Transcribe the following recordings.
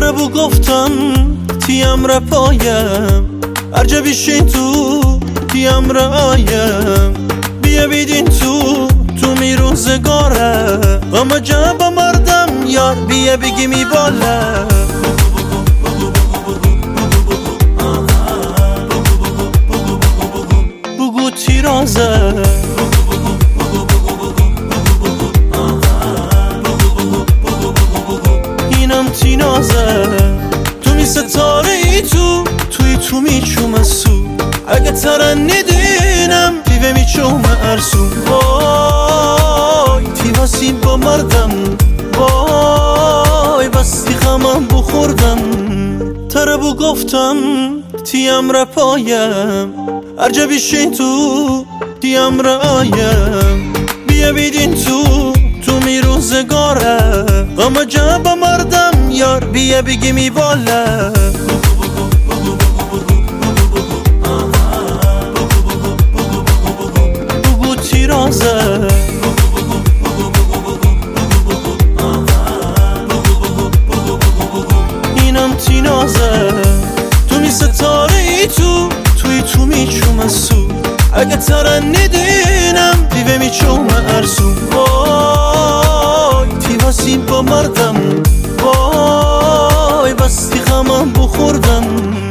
بو گفتم تیم را پایم ارجا بیشین تو تیم را آیم بیا بیدین تو می روزگاره اما جب مردم یار بیا بگی می باله بگو تیرازه اینم تینازه تو می ستاره ای توی می چوم سو اگه ترنیدینم دیوه می چوم ارسو وای تیواسیم با مردم وای بستی خمم بخوردم تره بو گفتم تیم را پایم ارجا بیشین تو تیم را آیم بیا بیدین تو می روزگاره اما جب مردم یار بیا بگی می باله بگو تیرازه اینم تینازه تو می ستاره ای تو می چوم سو اگه ترنیدینم دیوه می چوم ارسو وای تیواسیم با مردم وای بستی خمم بخوردم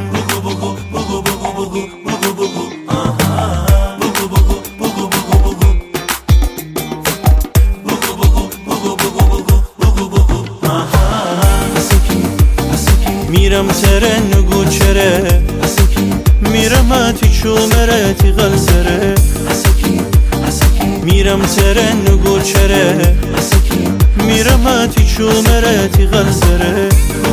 میرم ترن نگو چره میرم تی چومره تی غلزره میرم ترن نگو چره میرم تی چومره تی غلزره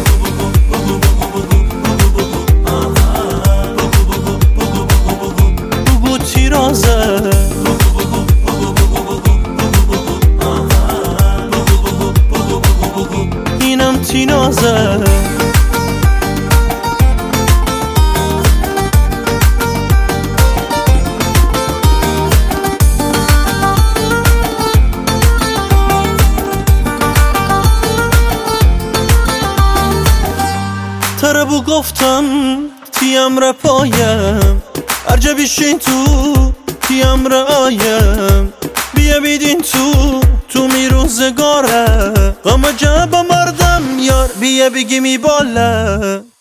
بگو تیرازه اینم تینازه تره بو گفتم تیم را پایم ارجا بیشین تیم را آیم بیا بیدین تو می روزگاره اما جب مردم یار بیا بگی می باله